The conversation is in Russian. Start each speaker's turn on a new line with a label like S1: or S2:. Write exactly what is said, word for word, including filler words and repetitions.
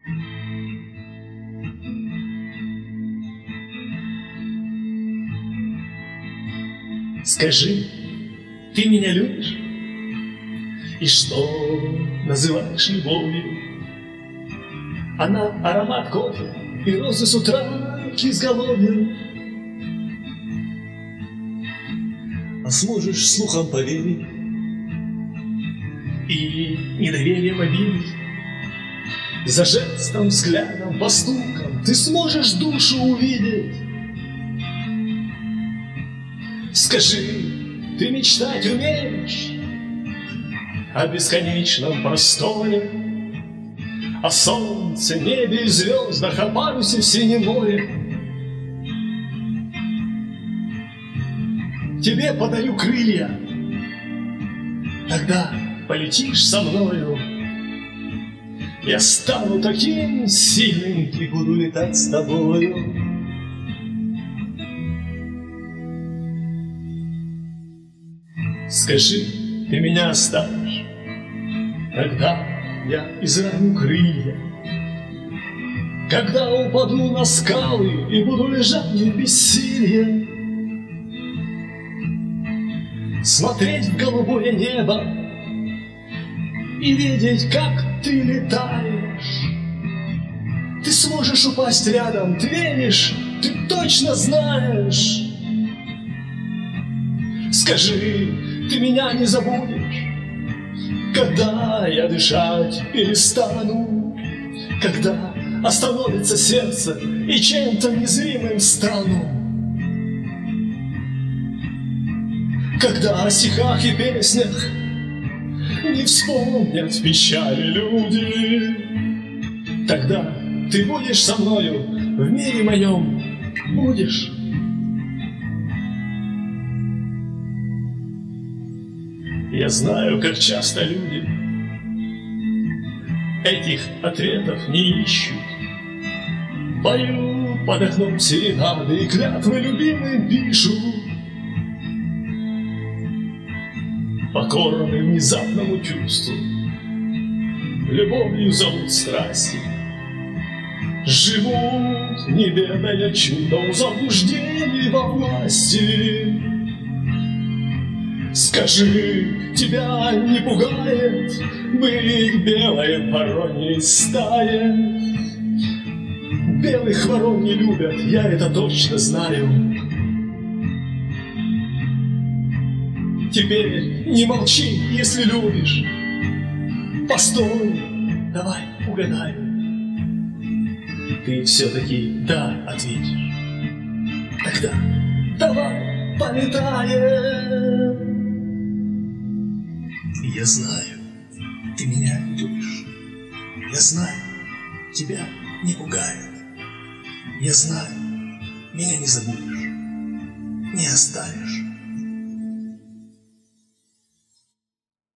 S1: Скажи, ты меня любишь? И что называешь любовью? Она аромат кофе и розы с утра к изголовью. А сможешь слухом поверить и недоверием обидеть? За жестом, взглядом, поступком ты сможешь душу увидеть. Скажи, ты мечтать умеешь о бесконечном просторе, о солнце, небе и звездах, о парусе в синем море? Тебе подарю крылья, тогда полетишь со мною. Я стану таким сильным и буду летать с тобою. Скажи, ты меня оставишь, когда я израню крылья, когда упаду на скалы и буду лежать в бессилии, смотреть в голубое небо и видеть, как ты летаешь. Ты сможешь упасть рядом, ты веришь, ты точно знаешь. Скажи, ты меня не забудешь, когда я дышать перестану, когда остановится сердце и чем-то незримым стану, когда о стихах и песнях не вспомнят в печали люди. Тогда ты будешь со мною в мире моем, будешь. Я знаю, как часто люди этих ответов не ищут. Пою под окном серенады и клятвы любимым пишут. Покорны внезапному чувству, любовью зовут страсти, живут, не ведая чуда, в заблуждении во власти. Скажи, тебя не пугает быть белой вороньей стае? Белых ворон не любят, я это точно знаю. Теперь не молчи, если любишь. Постой, давай угадаю. Ты все-таки да ответишь. Тогда давай полетаем. Я знаю, ты меня любишь. Я знаю, тебя не пугает. Я знаю, меня не забудешь, не оставишь.